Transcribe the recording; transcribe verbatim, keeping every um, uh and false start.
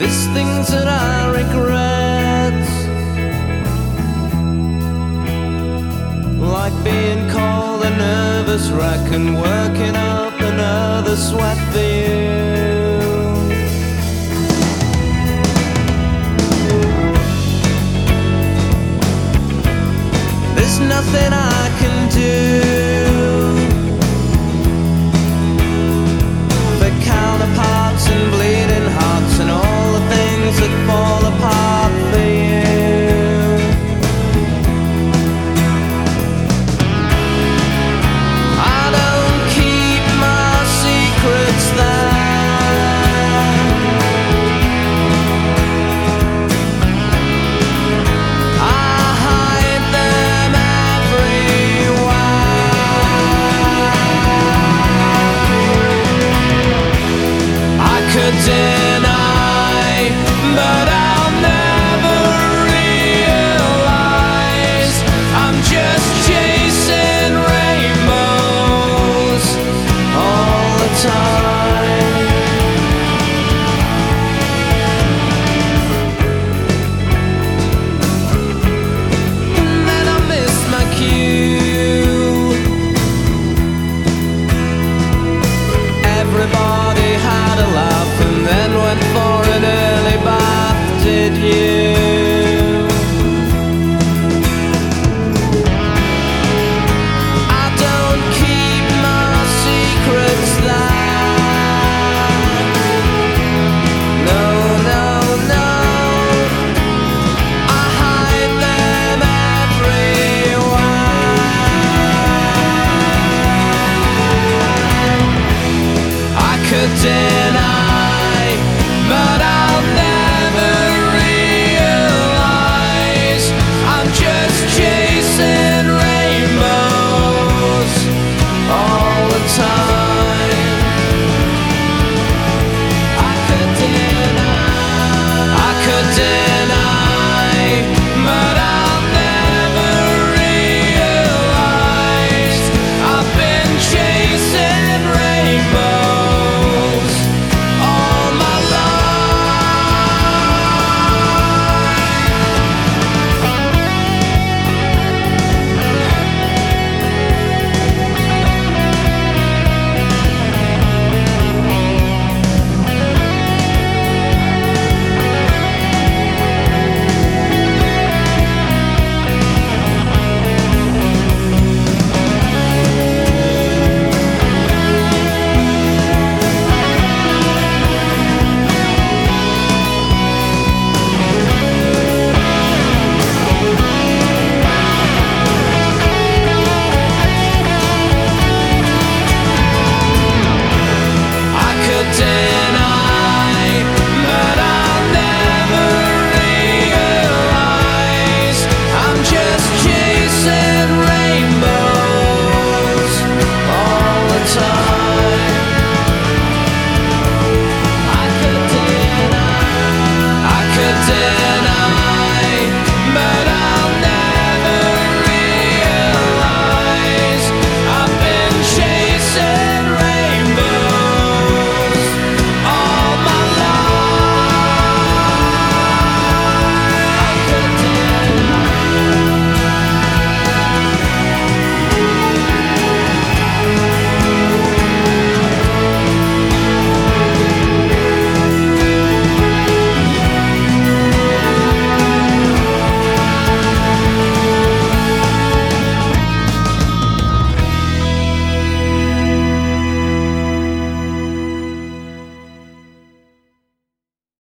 There's things that I regret, like being called a nervous wreck and working up another sweat for you. There's nothing I can do for counterparts and bleeding hearts and all the things that fall apart for you. I don't keep my secrets there. I hide them everywhere. I could deny, but I'll never realize I'm just chasing rainbows all the time. And then I missed my cue. Everybody had a laugh and then went for an early bath, did you? I don't keep my secrets there. No, no, no. I hide them everywhere. I could dare